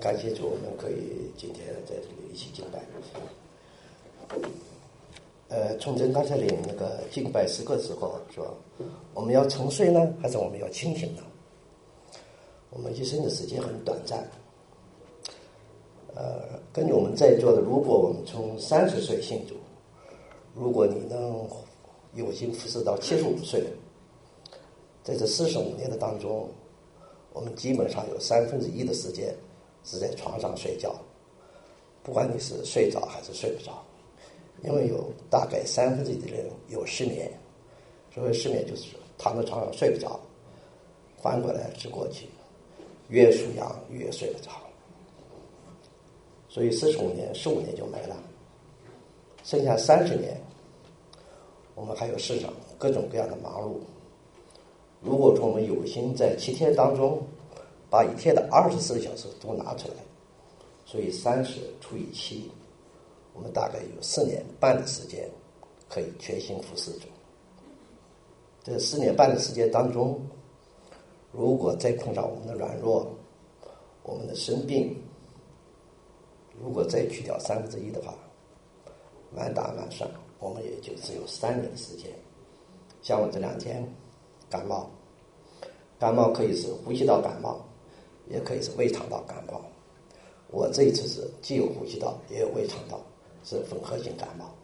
感谢主，我们可以今天在这里一起敬拜。崇祯刚才领那个敬拜诗歌的时候说，我们要沉睡呢，还是我们要清醒呢？我们一生的时间很短暂。根据我们在座的，如果我们从30岁信主，如果你能有幸服侍到75岁，在这45年的当中，我们基本上有1/3的时间是在床上睡觉，不管你是睡着还是睡不着，因为有大概1/3的人有失眠。所谓失眠就是躺在床上睡不着，翻过来直过去，越数羊越睡不着。所以15年就没了，剩下30年，我们还有世上各种各样的忙碌。如果说我们有心在7天当中把一天的24小时都拿出来，所以30除以7，我们大概有4年半的时间可以全心服侍主。这4年半的时间当中，如果再碰上我们的软弱，我们的生病，如果再去掉1/3的话，满打满算我们也就只有3年的时间。像我这2天感冒可以是呼吸道感冒，也可以是胃肠道感冒。我这一次是既有呼吸道也有胃肠道，是混合性感冒。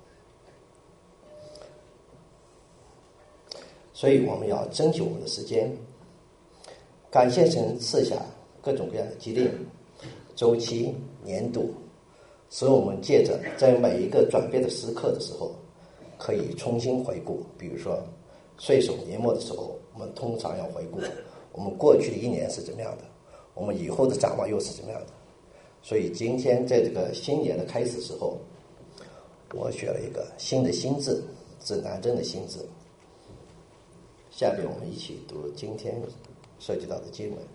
所以我们要珍惜我们的时间，感谢神赐下各种各样的机灵、周期、年度，使我们借着在每一个转变的时刻的时候，可以重新回顾。比如说岁首年末的时候，我们通常要回顾我们过去的1年是怎么样的，我们以后的展望又是怎么样的。所以今天在这个新年的开始时候，我选了一个新的新字，指南针的新字。下面我们一起读今天涉及到的经文。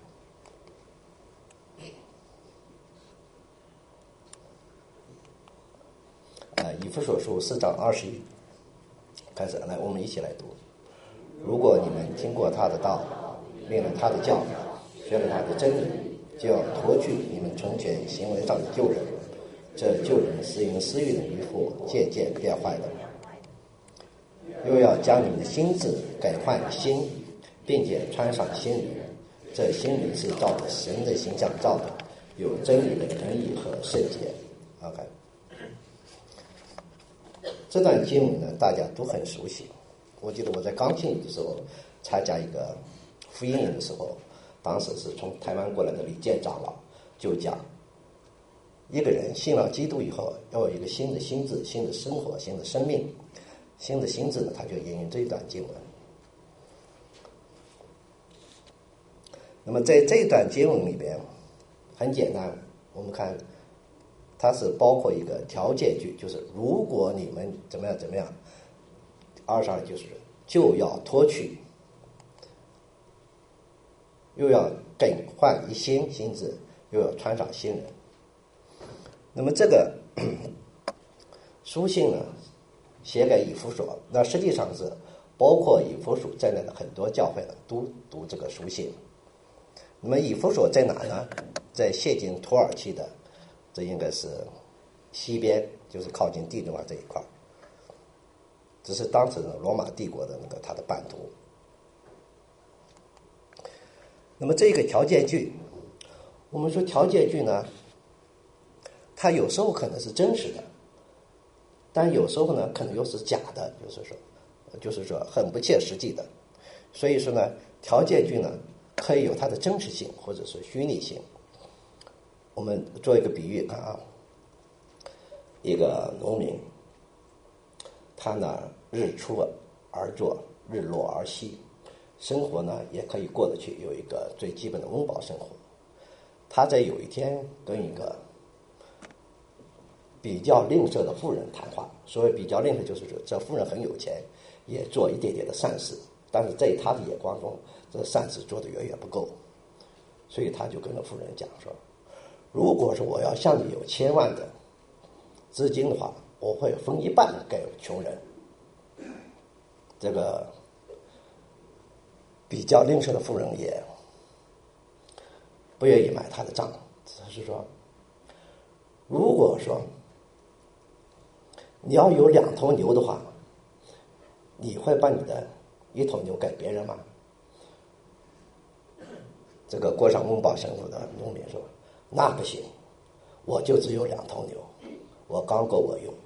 以弗所书4章21开始，来，我们一起来读。如果你们听过他的道，明了他的教，学了他的真理，就要脱去你们从前行为上的旧人。这旧人是因私欲的迷惑渐渐变坏的，又要将你们的心智改换新，并且穿上新人。这新人是照着神的形象造的，有真理的仁义和圣洁。OK， 这段经文呢，大家都很熟悉。我记得我在刚信的时候参加一个福音营的时候，当时是从台湾过来的李健长老就讲，一个人信了基督以后，要有一个新的心智、新的生活、新的生命。新的心智呢，他就引用这一段经文。那么在这一段经文里边，很简单，我们看它是包括一个条件句，就是如果你们怎么样怎么样，22就是就要脱去，又要更换一新心智，又要穿上新人。那么这个书信呢，写给以弗所，那实际上是包括以弗所在内的很多教会呢都读这个书信。那么以弗所在哪呢？在现今土耳其的，这应该是西边，就是靠近地中海这一块，这是当时的罗马帝国的那个它的版图。那么这个条件句，我们说条件句呢，它有时候可能是真实的，但有时候呢可能又是假的，就是说很不切实际的。所以说呢，条件句呢可以有它的真实性或者是虚拟性。我们做一个比喻看啊，一个农民，他呢日出而作，日落而息，生活呢也可以过得去，有一个最基本的温饱生活。他在有一天跟一个比较吝啬的富人谈话，所谓比较吝啬就是说这富人很有钱，也做一点点的善事，但是在他的眼光中，这善事做得远远不够。所以他就跟那富人讲说，如果是我要向你有1000万的资金的话，我会分1半给穷人。这个比较吝啬的富人也不愿意买他的账，只是说如果说你要有2头牛的话，你会把你的1头牛给别人吗？这个郭尚翁宝神父的农民说，那不行，我就只有2头牛，我刚够我用。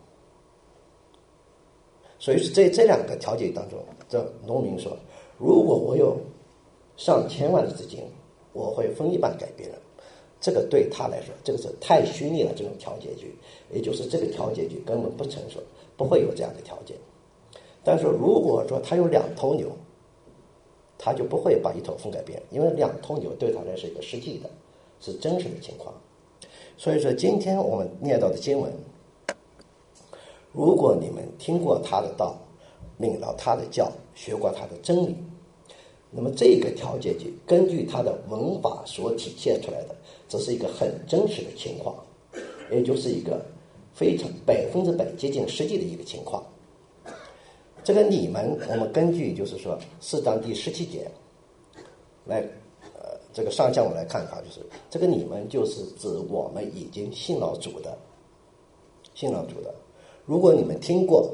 所以在这2个条件当中，这农民说，如果我有上千万的资金，我会分一半给别人。这个对他来说，这个是太虚拟了，这种调节局，也就是这个调节局根本不成熟，不会有这样的条件。但是如果说他有2头牛，他就不会把1头分给别人，因为2头牛对他来说是一个实际的，是真实的情况。所以说今天我们念到的经文，如果你们听过他的道，领了他的教，学过他的真理，那么这个条件局根据他的文法所体现出来的，这是一个很真实的情况，也就是一个非常100%接近实际的一个情况。这个你们，我们根据就是说4章第17节来，这个上下文来看法，就是这个你们就是指我们已经信了主的。如果你们听过，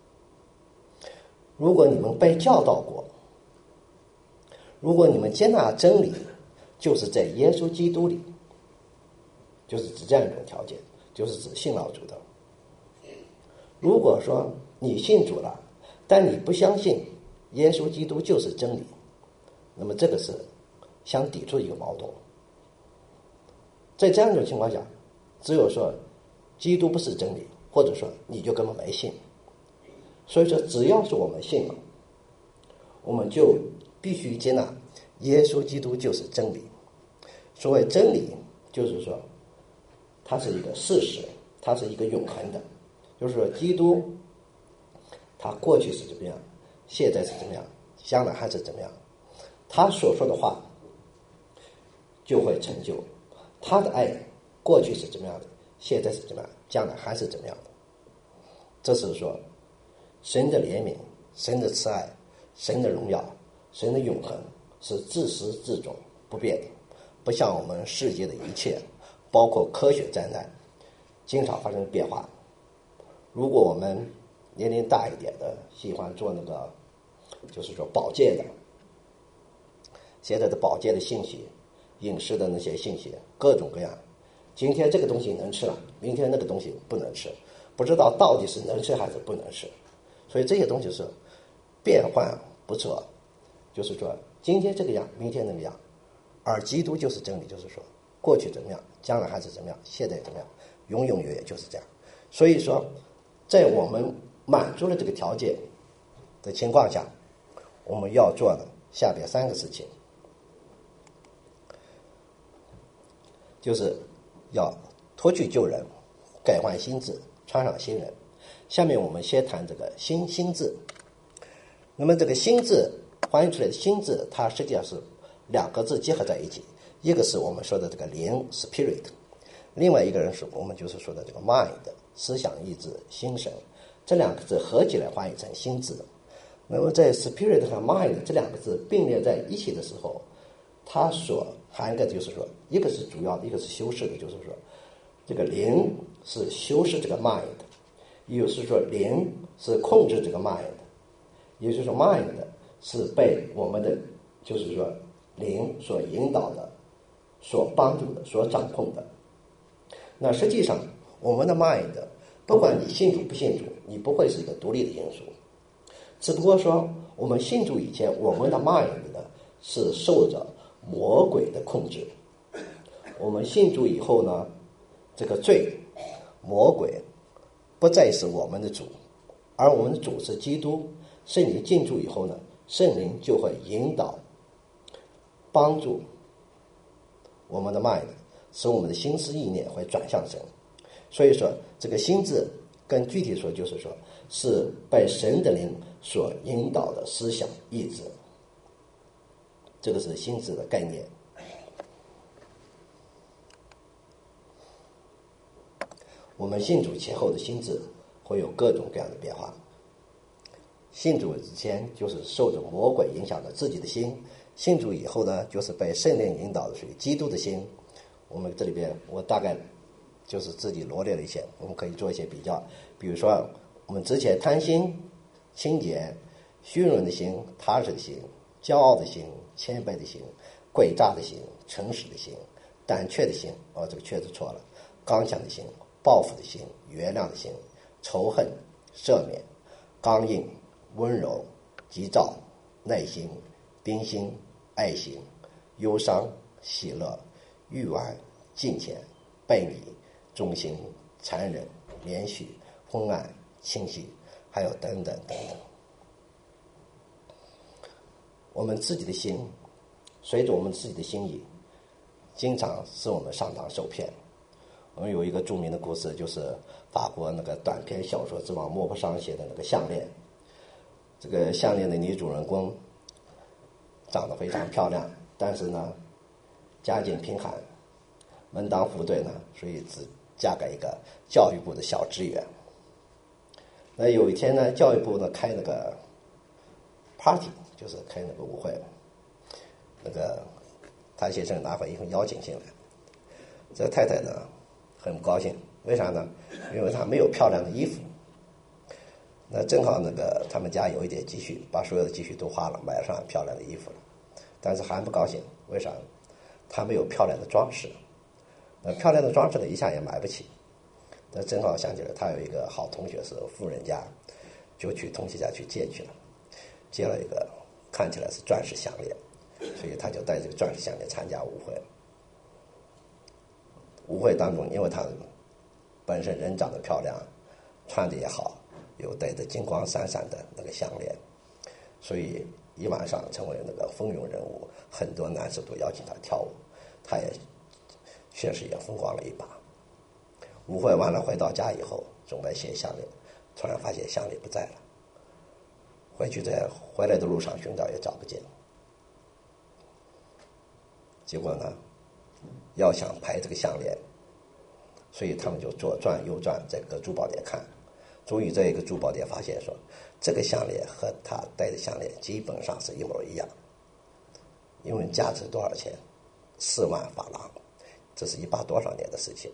如果你们被教导过，如果你们接纳真理，就是在耶稣基督里，就是指这样一种条件，就是指信了主的。如果说你信主了，但你不相信耶稣基督就是真理，那么这个是相抵触一个矛盾。在这样一种情况下，只有说基督不是真理，或者说你就根本没信。所以说只要是我们信了，我们就必须接纳耶稣基督就是真理。所谓真理，就是说它是一个事实，它是一个永恒的，就是说基督他过去是怎么样，现在是怎么样，将来还是怎么样，他所说的话就会成就。他的爱过去是怎么样的，现在是怎么样，将来还是怎么样的。这是说神的怜悯，神的慈爱，神的荣耀，神的永恒是自始至终不变的，不像我们世界的一切，包括科学在内，经常发生变化。如果我们年龄大一点的喜欢做那个就是说保健的，现在的保健的信息，饮食的那些信息各种各样，今天这个东西能吃了，明天那个东西不能吃，不知道到底是能吃还是不能吃。所以这些东西是变幻不测，就是说今天这个样，明天那个样。而基督就是真理，就是说过去怎么样，将来还是怎么样，现在怎么样，永永远远就是这样。所以说在我们满足了这个条件的情况下，我们要做的下边3个事情，就是要脱去旧人，改换新制，穿上新人。下面我们先谈这个新字。那么这个新字翻译出来的新字，它实际上是2个字结合在一起，一个是我们说的这个灵 spirit， 另外一个人是我们就是说的这个 mind 思想意志心神，这2个字合起来翻译成新字。那么在 spirit 和 mind 这2个字并列在一起的时候，它所含的就是说，一个是主要的，一个是修饰的，就是说这个灵是修饰这个 mind， 也就是说灵是控制这个 mind， 也就是说 mind 是被我们的就是说灵所引导的，所帮助的，所掌控的。那实际上我们的 mind， 不管你信主不信主，你不会是一个独立的因素，只不过说我们信主以前，我们的 mind 呢是受着魔鬼的控制。我们信主以后呢，这个罪魔鬼不再是我们的主，而我们的主是基督。圣灵进驻以后呢，圣灵就会引导帮助我们的 mind， 使我们的心思意念会转向神。所以说这个心字更具体说，就是说是被神的灵所引导的思想意志，这个是心智的概念。我们信主前后的心智会有各种各样的变化。信主之前就是受着魔鬼影响的自己的心，信主以后呢，就是被圣灵引导的属于基督的心。我们这里边我大概就是自己罗列了一些，我们可以做一些比较。比如说，我们之前贪心、清洁、虚荣的心、踏实的心、骄傲的心、谦卑的心、诡诈的心、诚实的心、胆怯的心，这个确字错了，刚强的心、报复的心、原谅的心、仇恨、赦免、刚硬、温柔、急躁、耐心、冰心、爱心、忧伤、喜乐、欲望、敬虔、悖逆、忠心、残忍、连续、昏暗、清晰，还有等等等等。我们自己的心，随着我们自己的心意，经常使我们上当受骗。我们有一个著名的故事，就是法国那个短篇小说之王莫泊桑写的那个项链。这个项链的女主人公长得非常漂亮，但是呢家境贫寒，门当户对呢，所以只嫁给一个教育部的小职员。那有一天呢，教育部呢开那个 party， 就是开那个舞会，那个谭先生拿回一份邀请信来，这太太呢很不高兴，为啥呢？因为她没有漂亮的衣服。那正好那个他们家有一点积蓄，把所有的积蓄都花了，买上漂亮的衣服了，但是还不高兴，为啥？她没有漂亮的装饰。那漂亮的装饰呢，一下也买不起。那正好想起来，他有一个好同学是富人家，就去同学家去借去了，借了一个看起来是钻石项链，所以他就带这个钻石项链参加舞会。舞会当中，因为他本身人长得漂亮，穿的也好，又戴着金光闪闪的那个项链，所以一晚上成为那个风云人物，很多男士都邀请他跳舞，他也确实也风光了一把。舞会完了回到家以后，准备卸项链，突然发现项链不在了。回来的路上寻找也找不见。结果呢，要想拍这个项链，所以他们就左转右转，在各珠宝店看，终于在一个珠宝店发现说，这个项链和他戴的项链基本上是一模一样，因为价值多少钱？4万法郎，这是18多少年的事情。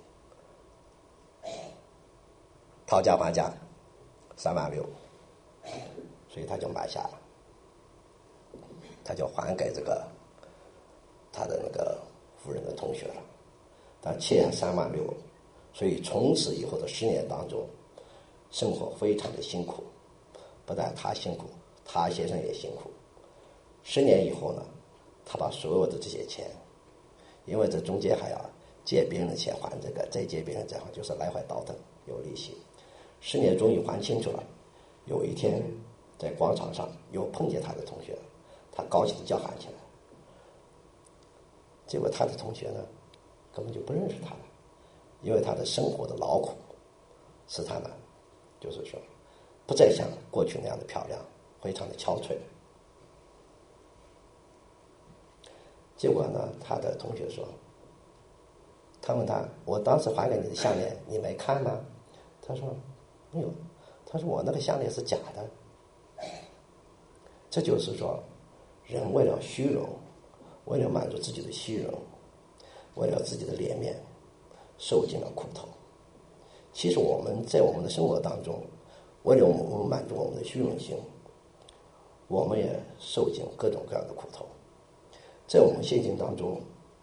讨价还价3万6，所以他就买下了，他就还给这个他的那个夫人的同学了，他欠3万6，所以从此以后的10年当中，生活非常的辛苦，不但他辛苦，他先生也辛苦。10年以后呢，他把所有的这些钱，因为这中间还要借别人的钱还这个，再借别人再还，就是来回倒腾，有利息。10年终于还清楚了。有一天在广场上又碰见他的同学，他高兴地叫喊起来。结果他的同学呢根本就不认识他了，因为他的生活的劳苦使他呢就是说不再像过去那样的漂亮，非常的憔悴。结果呢，他的同学说，他问他，我当时还给你的项链你没看吗？他说没有，他说我那个项链是假的。这就是说，人为了虚荣，为了满足自己的虚荣，为了自己的脸面，受尽了苦头。其实我们在我们的生活当中，为了我们满足我们的虚荣心，我们也受尽各种各样的苦头。在我们现今当中，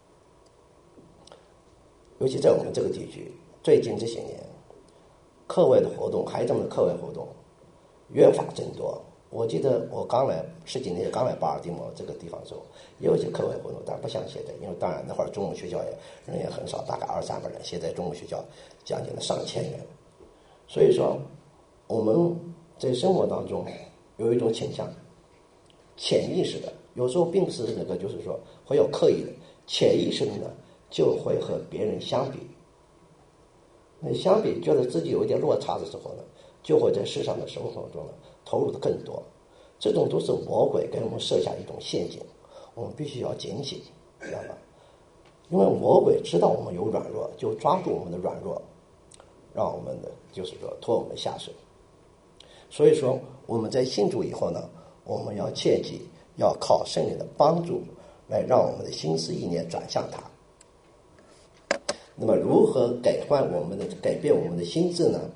尤其在我们这个地区，最近这些年，课外的活动，孩子们的课外活动越发增多。我记得我10几年前刚来巴尔的摩这个地方的时候，也有一些课外活动，但不像现在，因为当然那会儿中文学校人也很少，大概200-300人，现在中文学校将近了上千人。所以说，我们在生活当中有一种倾向，潜意识的，有时候并不是那个，就是说会有刻意的，潜意识的呢，就会和别人相比。那相比觉得自己有一点落差的时候呢，就会在世上的生活中呢投入的更多。这种都是魔鬼给我们设下一种陷阱，我们必须要警醒，知道吧？因为魔鬼知道我们有软弱，就抓住我们的软弱，让我们的就是说拖我们下水。所以说我们在信主以后呢，我们要切记要靠圣灵的帮助来让我们的心思意念转向他。 那么如何改变我们的心智呢？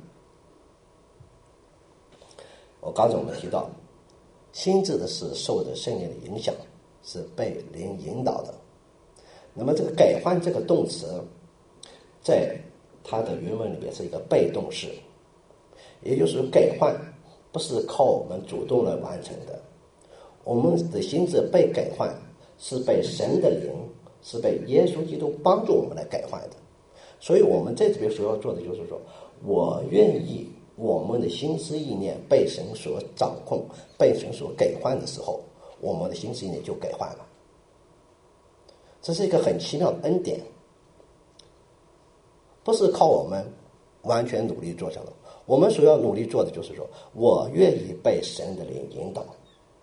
我刚才我们提到，心智的是受着圣灵的影响，是被灵引导的。那么这个改换这个动词，在它的原文里面是一个被动式，也就是改换不是靠我们主动来完成的，我们的心智被改换是被神的灵，是被耶稣基督帮助我们来改换的。所以我们在这边所要做的就是说，我愿意我们的心思意念被神所掌控，被神所改换的时候，我们的心思意念就改换了。这是一个很奇妙的恩典，不是靠我们完全努力做成的。我们所要努力做的就是说，我愿意被神的灵引导。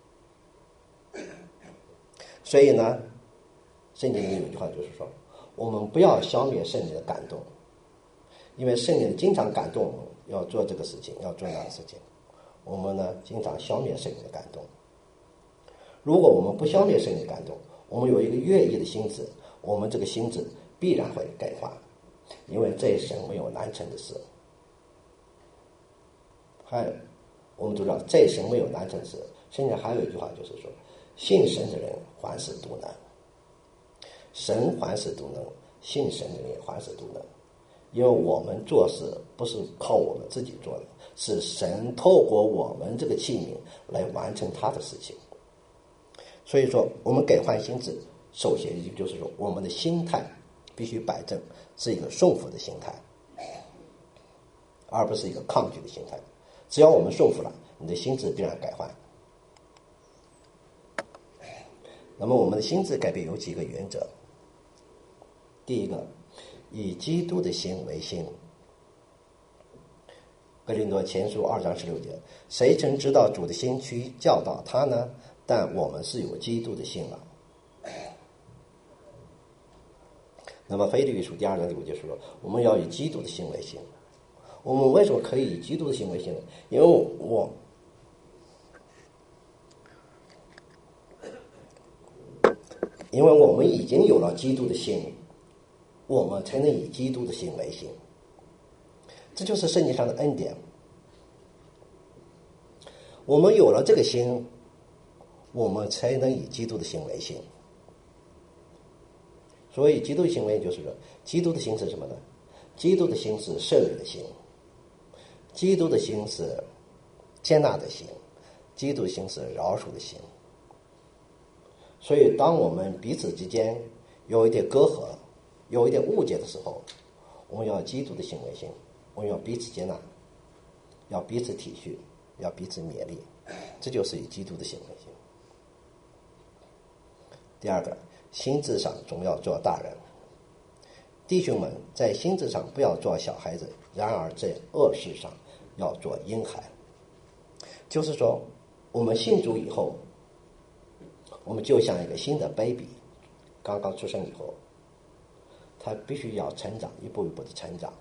所以呢，圣经里有一句话就是说，我们不要消灭圣灵的感动，因为圣灵经常感动我们要做这个事情，要做那个事情。我们呢，经常消灭圣灵的感动。如果我们不消灭圣灵的感动，我们有一个愿意的心智，我们这个心智必然会改化，因为这神没有难成的事。还有，我们都知道这神没有难成的事。圣经还有一句话就是说，信神的人凡事都能。神凡事都能，信神的人也凡事都能。因为我们做事不是靠我们自己做的，是神透过我们这个器皿来完成他的事情。所以说，我们改换心智，首先就是说，我们的心态必须摆正，是一个顺服的心态，而不是一个抗拒的心态。只要我们顺服了，你的心智必然改换。那么我们的心智改变有几个原则。第一个，以基督的心为心。哥林多前书2章16节，谁曾知道主的心去教导他呢？但我们是有基督的心了。那么腓立比书2章9节说，我们要以基督的心为心。我们为什么可以以基督的心为心呢？因为我们已经有了基督的心，我们才能以基督的心为心。这就是圣经上的恩典。我们有了这个心，我们才能以基督的心为心。所以基督的心为就是说，基督的心是什么呢？基督的心是圣灵的心，基督的心是接纳的心，基督的心是饶恕的心。所以当我们彼此之间有一点隔阂，有一点误解的时候，我们要基督的心为心，我们要彼此接纳，要彼此体恤，要彼此勉励，这就是以基督的心为心。第二个，心智上总要做大人。弟兄们，在心智上不要做小孩子，然而在恶事上要做婴孩。就是说，我们信主以后，我们就像一个新的 baby， 刚刚出生以后，他必须要成长，一步一步的成长。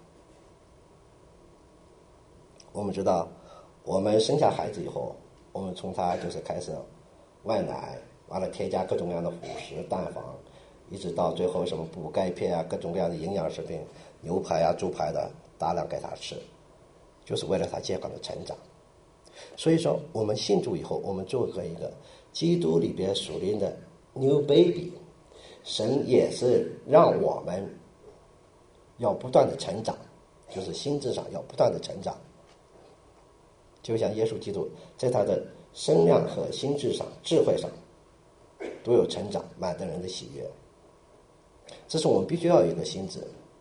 我们知道，我们生下孩子以后，我们从他就是开始喂奶，完了添加各种各样的辅食、蛋黄，一直到最后什么补钙片啊，各种各样的营养食品，牛排啊、猪排的大量给他吃，就是为了他健康的成长。所以说，我们信主以后，我们做个一个基督里边属灵的 new baby， 神也是让我们要不断的成长，就是心智上要不断的成长。就像耶稣基督在他的身量和心智上、智慧上都有成长，满得人的喜悦。这是我们必须要有一个心智，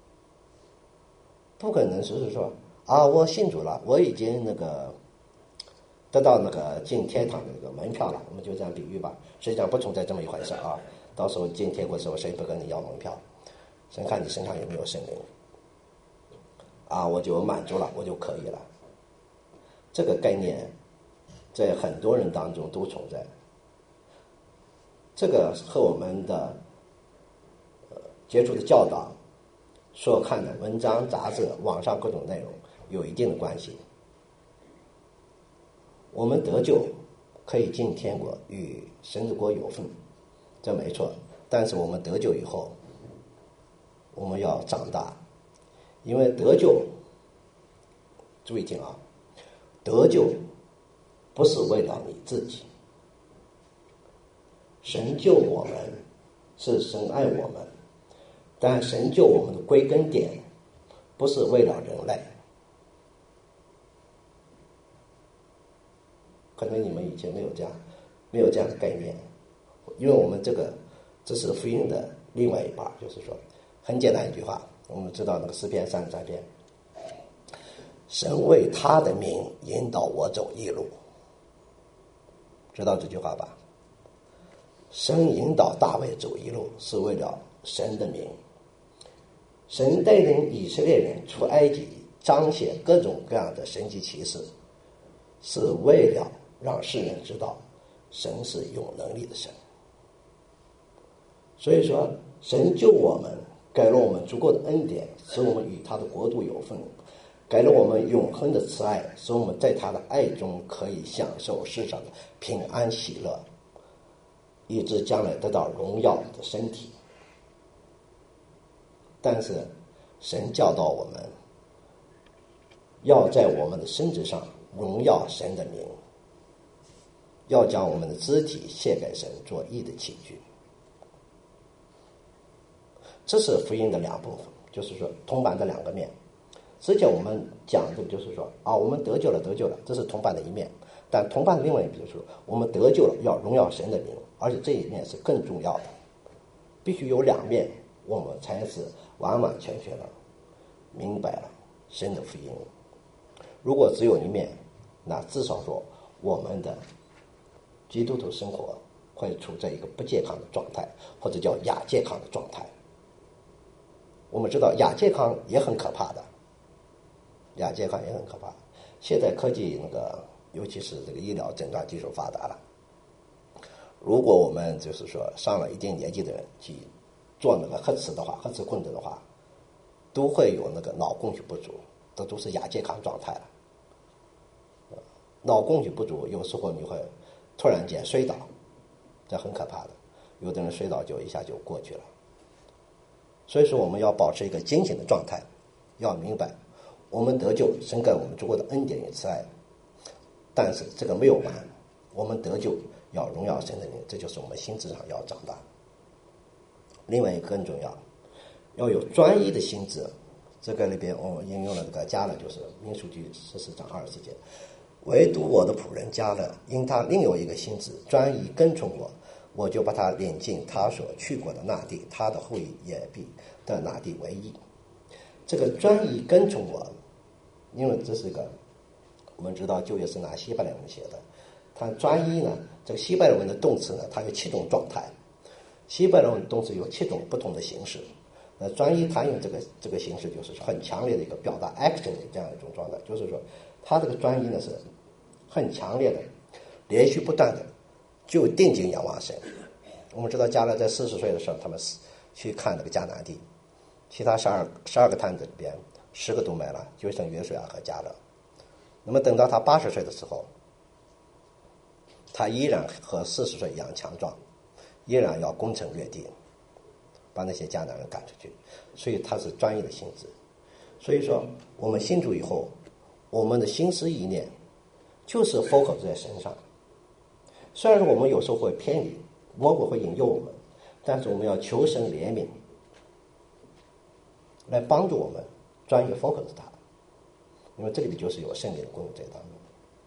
不可能只是说啊，我信主了，我已经得到进天堂的门票了，我们就这样比喻吧。实际上不存在这么一回事啊！到时候进天国的时候，谁不跟你要门票？先看你身上有没有圣灵啊，我就满足了，我就可以了。这个概念在很多人当中都存在，这个和我们的接触的教导、所看的文章、杂志、网上各种内容有一定的关系。我们得救可以进天国，与神的国有份，这没错。但是我们得救以后，我们要长大， 因为得救，注意听啊，得救不是为了你自己，神救我们是神爱我们，但神救我们的归根点不是为了人类。可能你们以前没有这样的概念，因为我们这是福音的另外一半，就是说很简单一句话，我们知道那个诗篇33篇，神为他的名引导我走义路，知道这句话吧？神引导大卫走义路是为了神的名，神带领以色列人出埃及，彰显各种各样的神迹奇事，是为了让世人知道神是有能力的神。所以说神救我们，给了我们足够的恩典，使我们与他的国度有份，给了我们永恒的慈爱，使我们在他的爱中可以享受世上的平安喜乐，以致将来得到荣耀的身体。但是神教导我们要在我们的身子上荣耀神的名，要将我们的肢体献给神做义的器具。这是福音的两部分，就是说铜板的两个面。之前我们讲的就是说我们得救了，这是铜板的一面。但铜板的另外一面就是说，我们得救了要荣耀神的名，而且这一面是更重要的，必须有两面，我们才是完完全全的明白了神的福音。如果只有一面，那至少说我们的基督徒生活会处在一个不健康的状态，或者叫亚健康的状态。我们知道亚健康也很可怕的，亚健康也很可怕。现在科技尤其是这个医疗诊断技术发达了，如果我们就是说上了一定年纪的人去做核磁共振的话，都会有脑供血不足，这都是亚健康状态了。脑供血不足有时候你会突然间摔倒，这很可怕的，有的人摔倒就一下就过去了。所以说我们要保持一个警醒的状态，要明白我们得救，神给我们足够的恩典与慈爱，但是这个没有完，我们得救要荣耀神的名，这就是我们心智上要长大。另外一个更重要有专一的心智。这个里边我引用了加勒，就是民数记14章20节，唯独我的仆人加勒，因他另有一个心智，专一跟从我，我就把他领进他所去过的那地，他的后裔也必得那地为业。这个专一跟从我，因为这是一个我们知道旧约是拿希伯来文写的，它专一呢，这个希伯来文的动词呢，它有7种状态，希伯来文动词有7种不同的形式。那专一它用这个形式就是很强烈的一个表达 action 的这样一种状态，就是说它这个专一呢是很强烈的，连续不断的就定睛仰望神。我们知道加勒在40岁的时候，他们去看迦南地，其他12个探子里边10个都没了，就剩约书亚和加勒。那么等到他80岁的时候，他依然和40岁一样强壮，依然要攻城略地，把那些迦南人赶出去。所以他是专一的心智。所以说我们信主以后，我们的心思意念就是 focus 在身上。虽然说我们有时候会偏离，魔鬼会引诱我们，但是我们要求神怜悯，来帮助我们专一 focus 它，因为这里就是有圣灵的功用在当中。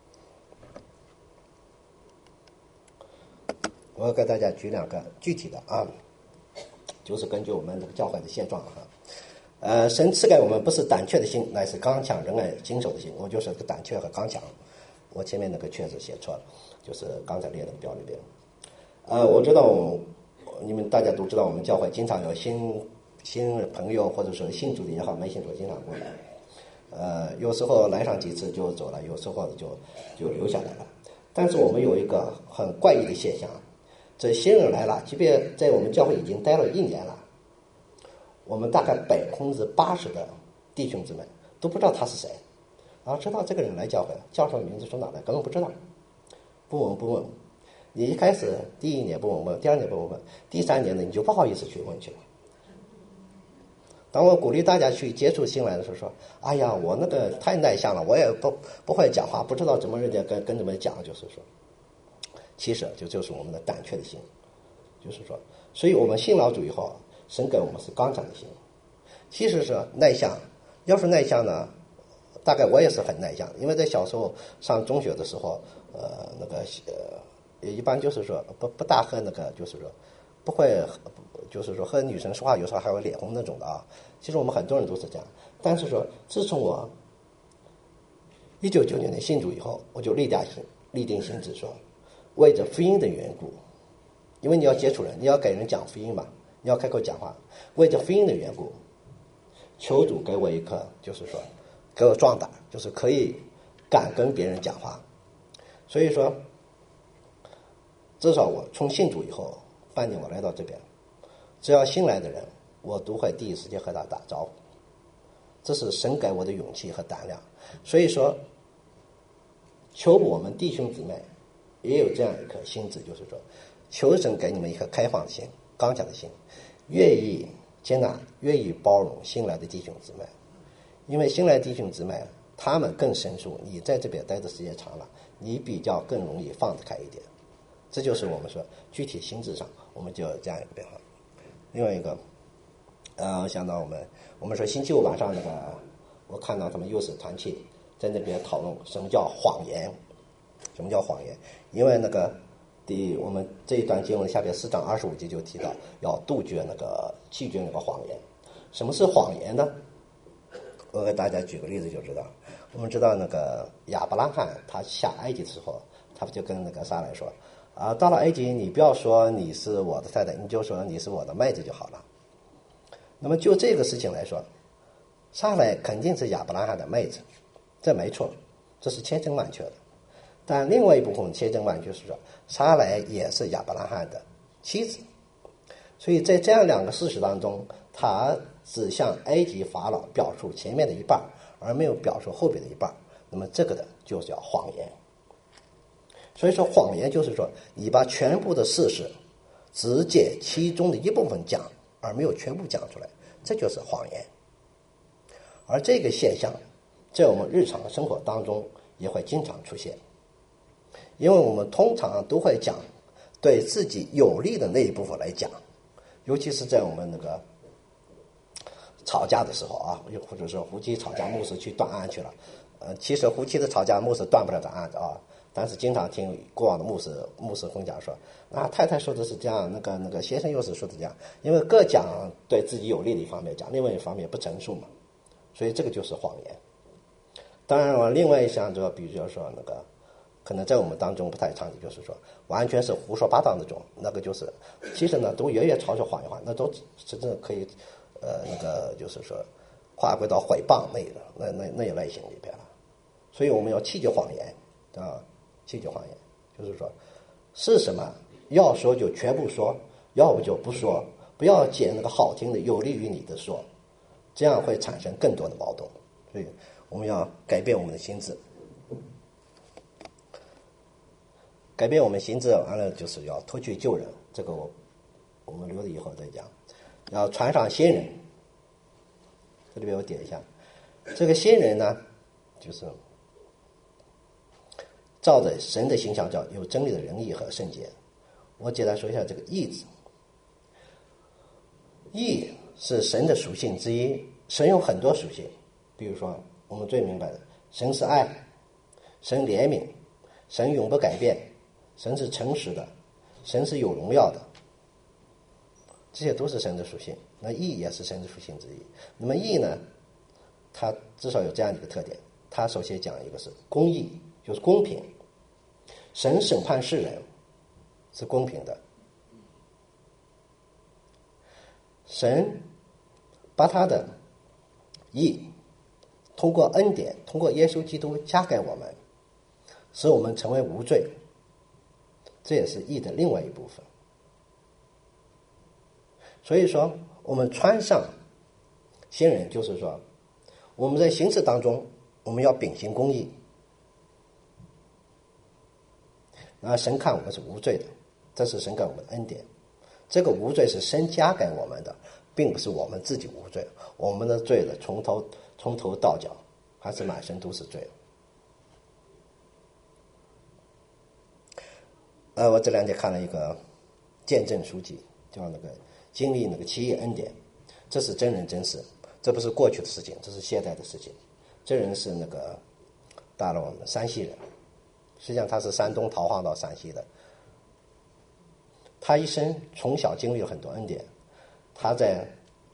我要给大家举2个具体的就是根据我们这个教会的现状神赐给我们不是胆怯的心，乃是刚强仁爱谨守的心。我就是个胆怯和刚强，我前面那个确实写错了，就是刚才列的表里边。我知道你们大家都知道，我们教会经常有新朋友，或者说信主的也好，没信主经常过来。有时候来上几次就走了，有时候就留下来了。但是我们有一个很怪异的现象，这新人来了，即便在我们教会已经待了1年了，我们大概80%的弟兄姊妹都不知道他是谁，知道这个人来教会，叫什么名字从哪来，根本不知道，不问。你一开始第1年不问，第2年不问，第3年呢你就不好意思去问去了。 当我鼓励大家去接触新来的时候，说：“哎呀，我那个太内向了，我也不会讲话，不知道怎么人家跟怎么讲。”就是说，其实就是我们的胆怯的心，就是说，所以我们信了主以后，神给我们是刚强的心。其实是内向，要是内向呢，大概我也是很内向，因为在小时候上中学的时候，一般就是说不大和那个，就是说不会，就是说和女生说话有时候还会脸红那种的啊。其实我们很多人都是这样，但是说自从我1999年信主以后，我就立定心志说，为着福音的缘故，因为你要接触人，你要给人讲福音嘛，你要开口讲话，为着福音的缘故，求主给我一颗，就是说给我壮胆，就是可以敢跟别人讲话。所以说至少我从信主以后半年，我来到这边，只要新来的人，我都会第一时间和他打招呼，这是神给我的勇气和胆量。所以说求我们弟兄姊妹也有这样一颗心志，就是说求神给你们一颗开放的心，刚强的心，愿意接纳，愿意包容新来的弟兄姊妹。因为新来的弟兄姊妹他们更生疏，你在这边待的时间长了，你比较更容易放得开一点。这就是我们说具体心智上我们就有这样一个变化。另外一个想到我们说星期五晚上那个，我看到他们幼师团契在那边讨论什么叫谎言。什么叫谎言？因为那个我们这一段经文下边4章25节就提到要拒绝那个谎言。什么是谎言呢？我给大家举个例子就知道。我们知道那个亚伯拉罕他下埃及的时候，他就跟那个撒来说到了埃及你不要说你是我的太太，你就说你是我的妹子就好了。那么就这个事情来说，撒来肯定是亚伯拉罕的妹子，这没错，这是千真万确的。但另外一部分千真万确是说，撒来也是亚伯拉罕的妻子。所以在这样两个事实当中，他只向埃及法老表述前面的一半，而没有表述后边的一半，那么这个的就叫谎言。所以说谎言就是说你把全部的事实只借其中的一部分讲，而没有全部讲出来，这就是谎言。而这个现象在我们日常生活当中也会经常出现，因为我们通常都会讲对自己有利的那一部分来讲，尤其是在我们那个吵架的时候啊，又或者说夫妻吵架，牧师去断案去了。其实夫妻的吵架，牧师断不了的案子啊。但是经常听过往的牧师分享说，太太说的是这样，那个先生又是说的这样，因为各讲对自己有利的一方面讲，另外一方面不陈述嘛，所以这个就是谎言。当然了，另外一项就比如说那个可能在我们当中不太常见，就是说完全是胡说八道那种，那个就是其实呢都远远超出谎言化，那都真正可以那个就是说划归到诽谤那一类型里边了。所以我们要弃绝谎言弃绝谎言，就是说是什么要说就全部说，要不就不说，不要捡那个好听的有利于你的说，这样会产生更多的矛盾。所以我们要改变我们的心智，改变我们心智完了就是要脱去旧人，这个我们留着以后再讲。要传上新人，这里边我点一下，这个新人呢就是照着神的形象叫有真理的仁义和圣洁。我简单说一下这个义字。义是神的属性之一，神有很多属性，比如说我们最明白的，神是爱，神怜悯，神永不改变，神是诚实的，神是有荣耀的，这些都是神的属性。那义也是神的属性之一。那么义呢，它至少有这样一个特点，它首先讲一个是公义，就是公平。神审判世人是公平的，神把他的义通过恩典，通过耶稣基督加给我们，使我们成为无罪，这也是义的另外一部分。所以说我们穿上新人，就是说我们在行事当中我们要秉行公义，神看我们是无罪的，这是神给我们的恩典。这个无罪是神加给我们的， 并不是我们自己无罪，我们的罪的从头到脚还是满身都是罪。我这两天看了一个见证书籍，叫那个经历那个奇异恩典，这是真人真事，这不是过去的事情，这是现在的事情。这人是那个大陆我们山西人，实际上他是山东逃荒到山西的。他一生从小经历了很多恩典。他在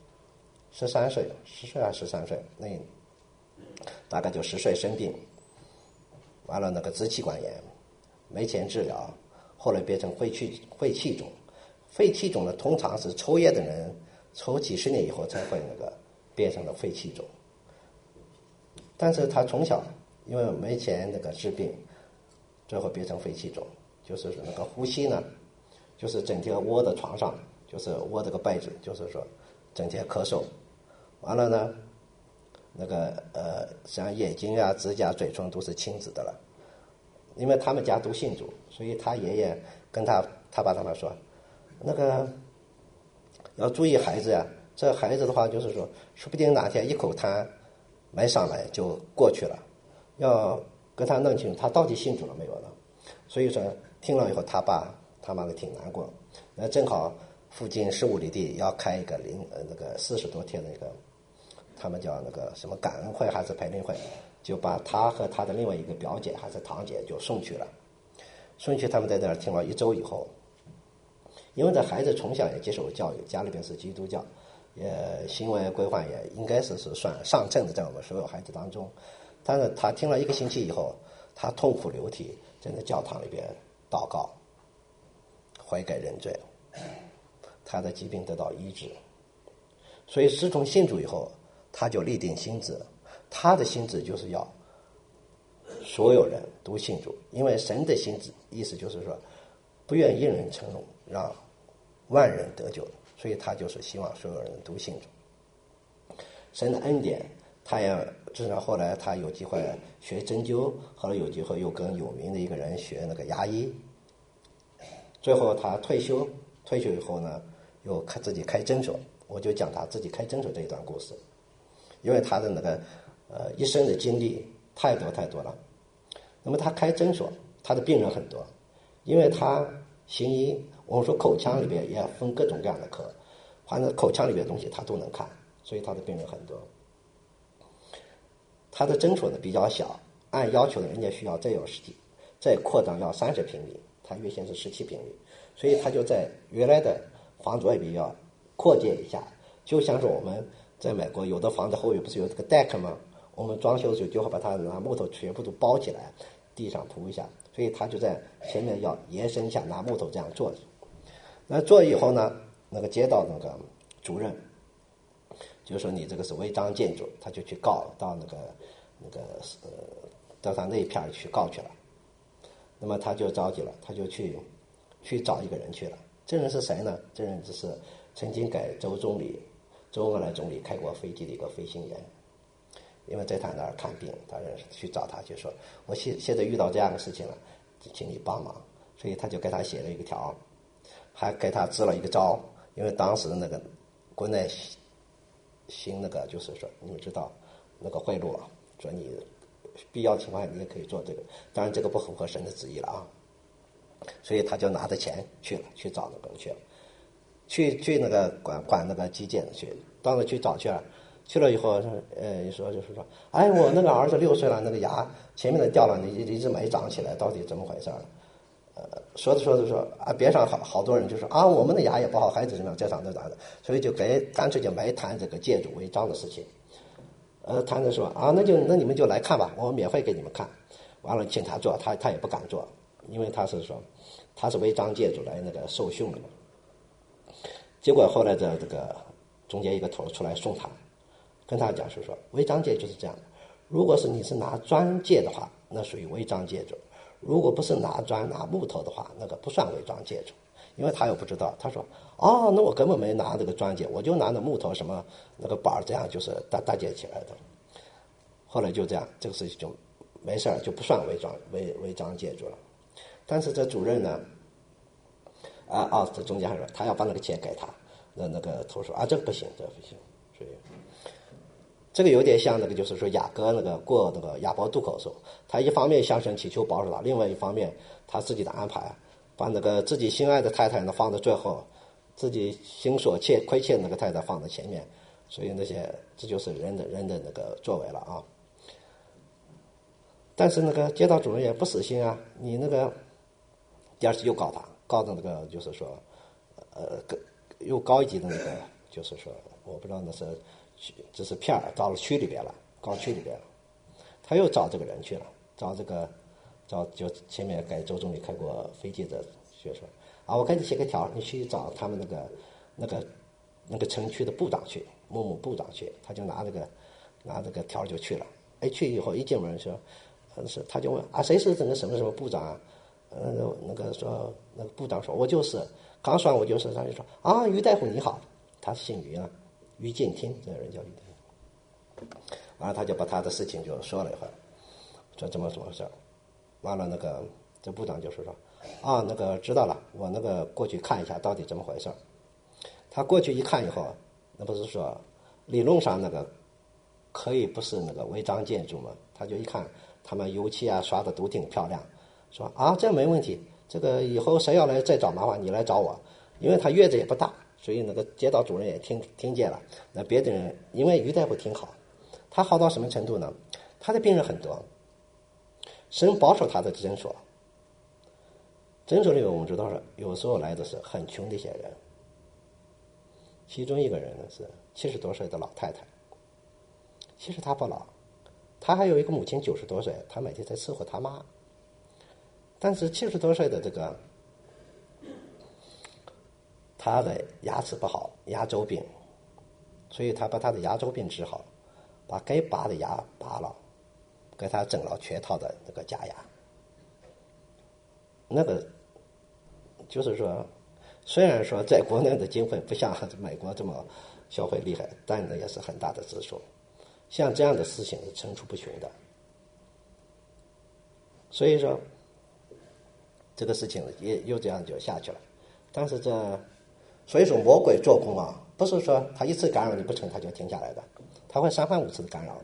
10岁还是13岁，那大概就10岁生病，完了那个支气管炎，没钱治疗，后来变成肺气肿。肺气肿呢，通常是抽烟的人抽几十年以后才会那个变成了肺气肿。但是他从小因为没钱那个治病，最后变成肺气肿，就是那个呼吸呢，就是整天窝在床上，就是窝这个被子，就是说整天咳嗽，完了呢，那个像眼睛啊、指甲、嘴唇都是青紫的了。因为他们家都信主，所以他爷爷跟他爸他们说，那个要注意孩子呀，这孩子的话就是说，说不定哪天一口痰没上来就过去了，要跟他弄清楚他到底信主了没有了。所以说听了以后，他爸他妈的挺难过。那正好附近15里地要开一个那个40多天的那个，他们叫那个什么感恩会还是培灵会，就把他和他的另外一个表姐还是堂姐就送去了。送去他们在那儿听了1周以后，因为这孩子从小也接受教育，家里边是基督教，也行为规范也应该是算上乘的，在我们所有孩子当中。但是他听了1个星期以后，他痛哭流涕，在那教堂里边祷告，悔改认罪，他的疾病得到医治。所以自从信主以后，他就立定心志，他的心志就是要所有人都信主，因为神的心志意思就是说，不愿一人成龙，让万人得救，所以他就是希望所有人都信主。神的恩典，他也至少后来他有机会学针灸，后来有机会又跟有名的一个人学那个牙医，最后他退休以后呢，又自己开诊所。我就讲他自己开诊所这一段故事，因为他的那个一生的经历太多了。那么他开诊所，他的病人很多，因为他行医，我们说口腔里边也分各种各样的科，反正口腔里边的东西他都能看，所以他的病人很多。他的诊所呢比较小，按要求的人家需要再扩张要30平米，他原先是17平米，所以他就在原来的房子外边要扩建一下，就像是我们在美国有的房子后面不是有这个 deck 吗？我们装修的时候就会把它拿木头全部都包起来，地上铺一下，所以他就在前面要延伸一下，拿木头这样做。那做以后呢，那个街道那个主任就说你这个是违章建筑，他就去告到到他那一片去告去了。那么他就着急了，他就去找一个人去了。这人是谁呢？这人就是曾经给周恩来总理开过飞机的一个飞行员。因为在他那儿看病，他人去找他，就说我现在遇到这样的事情了，请你帮忙。所以他就给他写了一个条，还给他支了一个招。因为当时那个国内行那个就是说，你们知道那个贿赂，说你必要情况下你也可以做这个，当然这个不符合神的旨意了啊。所以他就拿着钱去了，去找那个去了，去那个管那个基建去，到那去找去了。去了以后，就是说，哎，我那个儿子6岁了，那个牙前面的掉了，你一直没长起来，到底怎么回事儿？说啊，边上好多人就说啊，我们的牙也不好，孩子怎么样，这长的，所以就干脆就没谈这个借主违章的事情。谈着说啊，那你们就来看吧，我免费给你们看。完了请他做，他也不敢做，因为他是说他是违章借主来那个受训的嘛。结果后来这个中间一个头出来送他。跟他讲是说，违章借就是这样的。如果是你是拿砖借的话，那属于违章借主；如果不是拿砖拿木头的话，那个不算违章借主。因为他又不知道，他说哦，那我根本没拿这个砖借，我就拿那木头什么那个板这样就是搭建起来的。后来就这样，这个事情就没事儿，就不算违章借主了。但是这主任呢，这中间还说他要把那个钱给他， 那个头说啊，这个不行，这个不行。所以这个有点像那个，就是说雅各那个过那个雅伯渡口的时候，他一方面向神祈求保守他，另外一方面他自己的安排，把那个自己心爱的太太呢放在最后，自己心所亏欠那个太太放在前面。所以这就是人的那个作为了啊。但是那个街道主任也不死心啊，你那个第二次又告他，告的那个就是说，又高一级的那个，就是说我不知道那是这是片儿到了区里边了，告区里边了，他又找这个人去了，找就前面给周总理开过飞机的学生啊，我给你写个条，你去找他们那个城区的部长去，某某部长去，他就拿这个条就去了。哎，去以后一进门说，他就问啊，谁是这个什么什么部长啊？那个部长说，我就是。刚说完我就是，他就说啊，于大夫你好，他是姓于啊，于建听，这个人叫于建听。完了他就把他的事情就说了一会儿，说怎么回事。完了这部长就是说啊，那个知道了，我那个过去看一下到底怎么回事。他过去一看以后，那不是说理论上那个可以不是那个违章建筑嘛？他就一看他们油漆啊刷的都挺漂亮，说啊这没问题，这个以后谁要来再找麻烦你来找我，因为他院子也不大，所以那个街道主任也听见了。那别的人因为于大夫挺好，他好到什么程度呢？他的病人很多，神保守他的诊所。诊所里面我们知道是有时候来的是很穷的一些人，其中一个人呢是70多岁的老太太，其实她不老，她还有一个母亲90多岁，她每天在伺候她妈。但是70多岁的这个，她的牙齿不好，牙周病，所以她把她的牙周病治好，把该拔的牙拔了，给她整了全套的那个假牙。那个就是说，虽然说在国内的经费不像美国这么消费厉害，但那也是很大的支出。像这样的事情是层出不穷的，所以说这个事情也又这样就下去了。但是所以说魔鬼做工啊，不是说他一次干扰你不成他就停下来的，他会3番5次的干扰。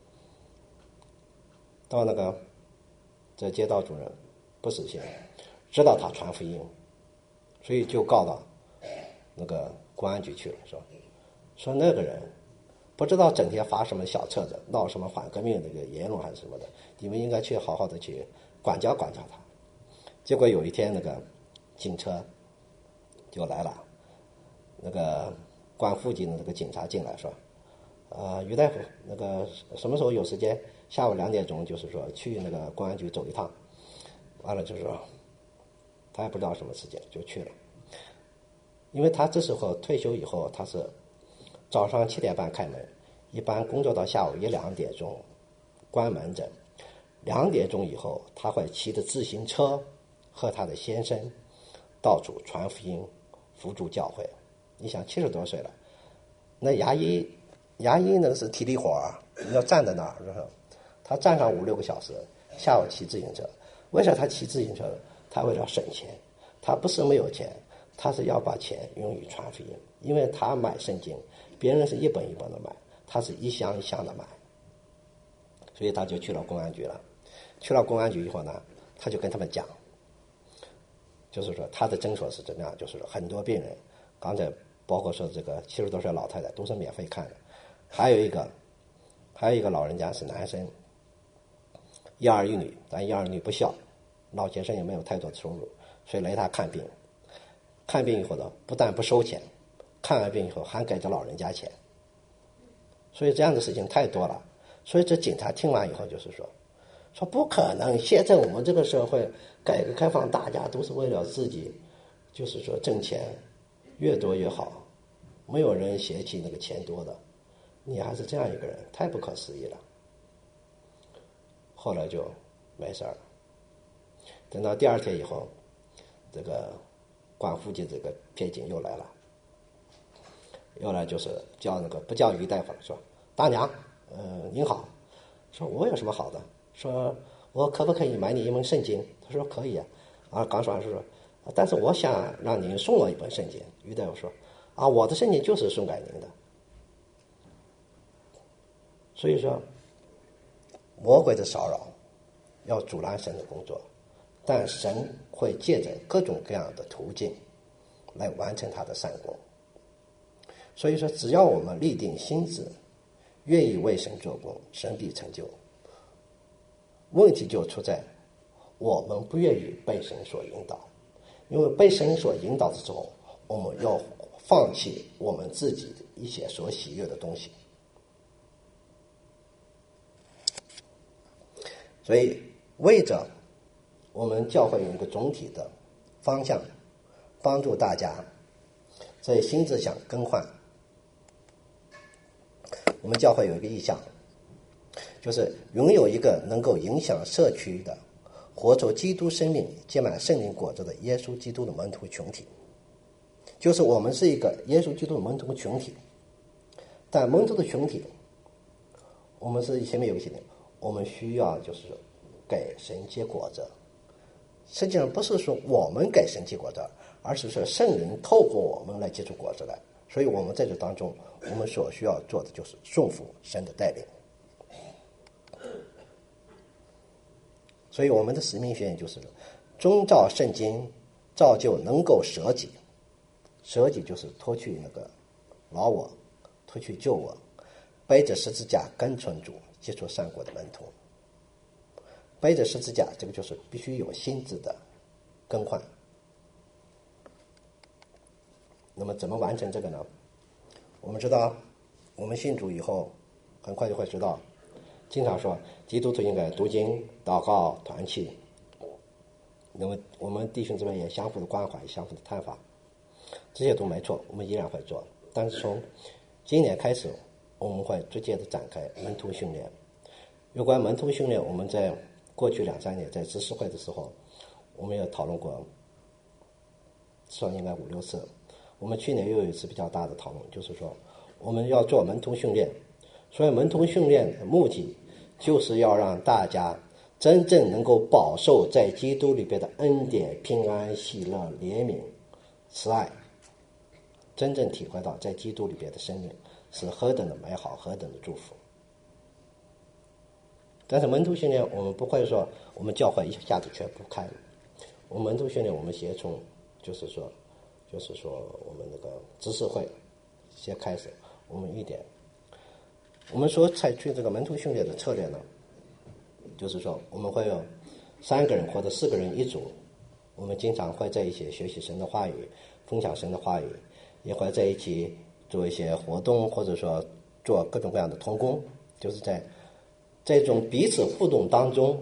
到这街道主任不死心，知道他传福音，所以就告到那个公安局去了，说那个人不知道整天发什么小册子，闹什么反革命那个言论还是什么的，你们应该去好好的去管教管教他。结果有一天那个警车就来了，那个管附近的那个警察进来说，于大夫，那个什么时候有时间？下午2点钟，就是说去那个公安局走一趟。完了就是说，他也不知道什么时间就去了，因为他这时候退休以后，他是早上7点半开门，一般工作到下午1、2点钟关门诊。2点钟以后，他会骑着自行车和他的先生到处传福音，辅助教会。你想70多岁了，那牙医那是体力活啊，你要站在那儿，他站上5、6个小时，下午骑自行车。为啥他骑自行车？他为了省钱，他不是没有钱，他是要把钱用于传福音。因为他买圣经，别人是一本一本的买，他是一箱一箱的买，所以他就去了公安局了。去了公安局以后呢，他就跟他们讲，就是说他的诊所是怎么样，就是说很多病人，刚才包括说这个70多岁老太太都是免费看的，还有一个老人家是男生，一儿一女，但一儿一女不孝，老先生也没有太多的收入，所以来他看病。看病以后呢，不但不收钱，看完病以后还给这老人家钱，所以这样的事情太多了。所以这警察听完以后就是说不可能，现在我们这个社会改革开放，大家都是为了自己，就是说挣钱越多越好，没有人嫌弃那个钱多的，你还是这样一个人，太不可思议了。后来就没事了。等到第2天以后，这个管附近这个片警又来了，又来就是不叫于大夫了，说大娘，您好，说我有什么好的？说我可不可以买你一本圣经？他说可以啊。刚说完说，但是我想让您送我一本圣经。于大夫说， 啊，我的圣经就是送给您的。所以说，魔鬼的骚扰要阻拦神的工作，但神会借着各种各样的途径来完成他的善功。所以说，只要我们立定心志，愿意为神做工，神必成就。问题就出在我们不愿意被神所引导，因为被神所引导的时候，我们要放弃我们自己的一些所喜悦的东西。所以为着我们教会有一个总体的方向，帮助大家在心智上更换，我们教会有一个意向，就是拥有一个能够影响社区的活出基督生命结满圣灵果子的耶稣基督的门徒群体。就是我们是一个耶稣基督的门徒群体，但门徒的群体我们是前面有个系列，我们需要就是给神结果子。实际上不是说我们给神结果子，而是说圣灵透过我们来结出果子来。所以我们在这当中，我们所需要做的就是顺服神的带领。所以我们的使命宣言就是遵照圣经，造就能够舍己。舍己就是脱去那个老我，脱去旧我，背着十字架跟从主，结出善果的门徒。背着十字架，这个就是必须有心智的更换。那么怎么完成这个呢？我们知道，我们信主以后，很快就会知道，经常说基督徒应该读经、祷告、团契。那么我们弟兄姊妹也相互的关怀，相互的探访，这些都没错，我们依然会做。但是从今年开始，我们会逐渐的展开门徒训练。有关门徒训练，我们在过去2-3年在执事会的时候，我们也讨论过，至少应该5-6次。我们去年又有一次比较大的讨论，就是说我们要做门徒训练。所以门徒训练的目的就是要让大家真正能够饱受在基督里边的恩典、平安、喜乐、怜悯、慈爱，真正体会到在基督里边的生命是何等的美好，何等的祝福。但是门徒训练我们不会说我们教会一下子全部开了，我们门徒训练我们先从就是说我们那个执事会先开始，我们我们所采取这个门徒训练的策略呢，就是说我们会有3个人或者4个人一组，我们经常会在一起学习神的话语，分享神的话语，也会在一起做一些活动，或者说做各种各样的同工，就是在这种彼此互动当中，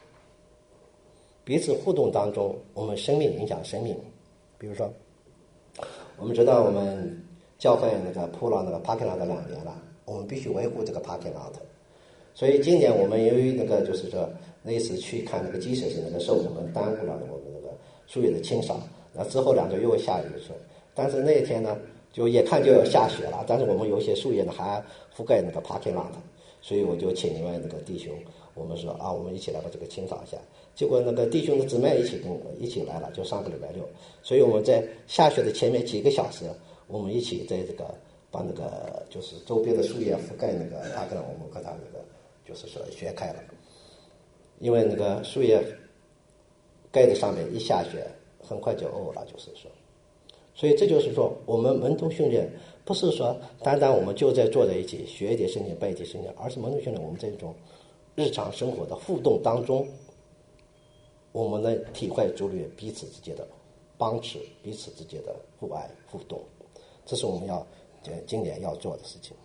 我们生命影响生命。比如说我们知道我们教会那个铺了那个 parking lot 2年了，我们必须维护这个 parking lot。所以今年我们由于那个就是说那次去看那个鸡舍是那个时候，我们耽误了我们那个树叶的清扫，那之后2周又会下雨说，但是那一天呢就眼看就要下雪了，但是我们有些树叶呢还覆盖那个 parking lot， 所以我就请另外那个弟兄，我们说啊，我们一起来把这个清扫一下。结果那个弟兄的姊妹一起来了，就上个礼拜6，所以我们在下雪的前面几个小时，我们一起在这个把那个就是周边的树叶覆盖那个parking lot，我们和他那个就是说学开了，因为那个树叶盖在上面一下雪，很快就沤了，就是说，所以这就是说，我们门徒训练不是说单单我们就在坐在一起学一点圣经背一点圣经，而是门徒训练我们这种日常生活的互动当中，我们能体会主里彼此之间的帮持，彼此之间的互爱互动，这是我们要今年要做的事情。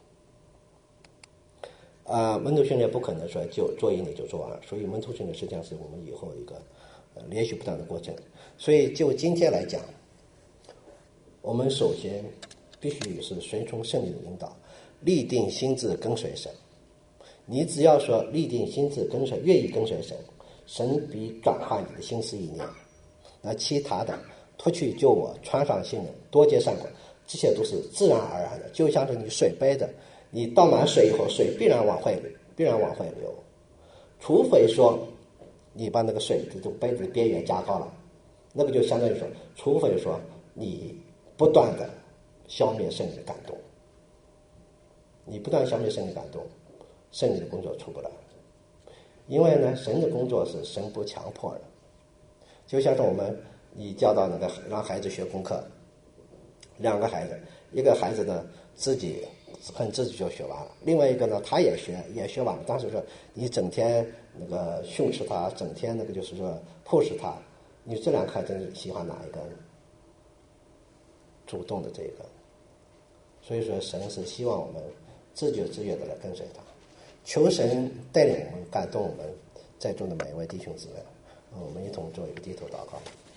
门徒训练不可能说就做1年就做完了，所以门徒训练实际上是我们以后一个连续不断的过程。所以就今天来讲，我们首先必须是随从圣灵的引导，立定心志跟随神。你只要说立定心志跟随，愿意跟随神，神必转换你的心思意念。那其他的脱去旧我，穿上新人，多结善果，这些都是自然而然的，就像是你水杯的，你倒满水以后，水必然往回流，除非说你把那个水这种杯子的边缘加高了，那个就相当于说，除非说你不断的消灭圣灵的感动。你不断消灭圣灵的感动，圣灵的工作出不来。因为呢，神的工作是神不强迫的，就像是你教导让孩子学功课，两个孩子，一个孩子呢自己就学完了，另外一个呢他也学完了，但是说你整天训斥他，整天就是说迫使他，你这两个孩子你喜欢哪一个呢？主动的这个。所以说神是希望我们自觉自觉的来跟随他，求神带领我们，感动我们在座的每一位弟兄姊妹。我们一同做一个低头祷告。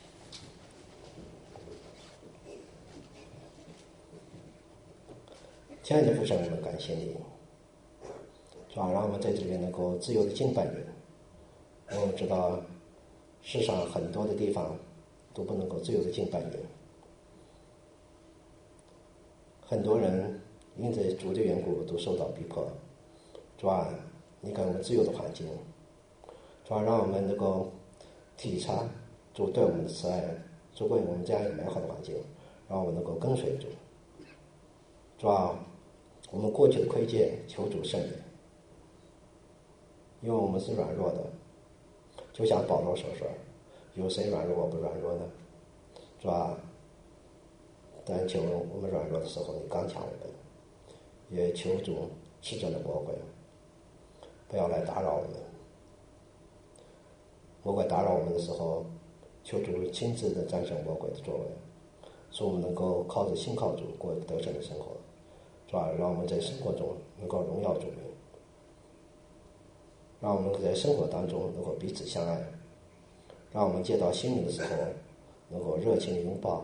亲爱的父神，我们感谢你，是吧？让我们在这里能够自由的敬拜你。我们知道世上很多的地方都不能够自由的敬拜你，很多人因着主的缘故都受到逼迫，是吧？你给我们自由的环境，是吧？让我们能够体察主对我们的慈爱，主给我们这样一个美好的环境，让我们能够跟随主，是吧？我们过去的亏欠，求主赦免，因为我们是软弱的，就像保罗所说，有谁软弱我不软弱呢？是吧？但求我们软弱的时候，你刚强我们，也求主斥责的魔鬼不要来打扰我们。魔鬼打扰我们的时候，求主亲自的战胜魔鬼的作为，使我们能够信靠主过得胜的生活，是吧？让我们在生活中能够荣耀主名，让我们在生活当中能够彼此相爱，让我们见到新人的时候能够热情拥抱，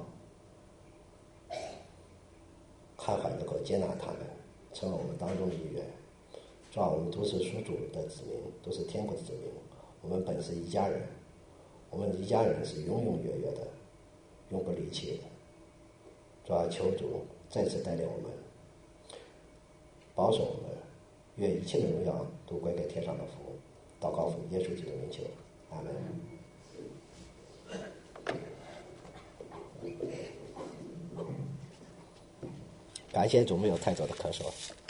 开怀能够接纳他们，成为我们当中的一员，是吧？我们都是属主的子民，都是天国的子民，我们本是一家人，我们一家人是永永远远的，永不离弃的，是吧？求主再次带领我们，保守我们，愿一切的荣耀都归给天上的父。祷告奉耶稣基督的名求，阿门。感谢主没有太多的咳嗽。